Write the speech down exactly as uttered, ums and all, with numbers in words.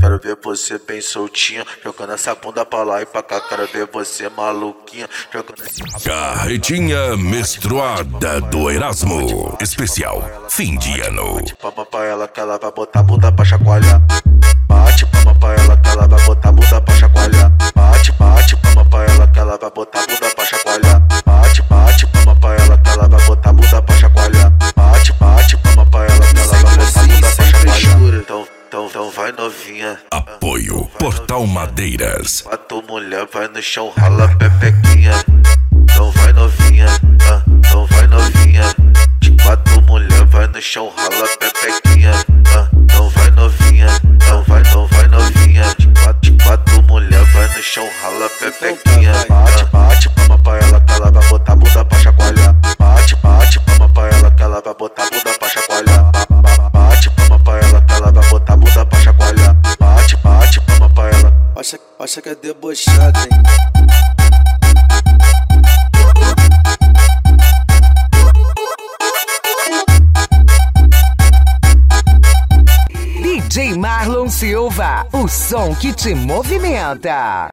quero ver você bem soltinha, jogando essa bunda pra lá e pra cá, quero ver você maluquinha, jogando esse Carretinha menstruada do Erasmo, especial fim de ano. bate palma pra ela que ela vai botar a bunda pra chacoalhar. Bate palma pra ela que ela vai botar a bunda pra chacoalhar. Bate, bate palma pra ela que ela vai botar a bunda pra chacoalhar. Bate, bate palma pra ela que ela vai botar a bunda pra chacoalhar. Bate, bate palma pra ela que ela vai botar a bunda pra chacoalhar. Então, então, então vai novinha. Apoio Portal Madeiras. Quatro mulher vai no chão, rala pepequinha. Então vai novinha, ah, então vai novinha. De quatro mulher vai no chão, rala pepequinha. Ah, então vai novinha, então vai, então vai novinha. De quatro, de quatro mulher vai no chão, rala pepequinha. Bate, bate palma pra ela que ela vai botar a bunda pra chacoalhar. Bate, bate palma pra ela que ela vai botar a bunda pra chacoalhar. Bate palma pra ela que ela vai botar a bunda pra chacoalhar. Bate, bate palma pra ela. Acha, acha que é debochado, hein? D J Marlon Silva, o som que te movimenta.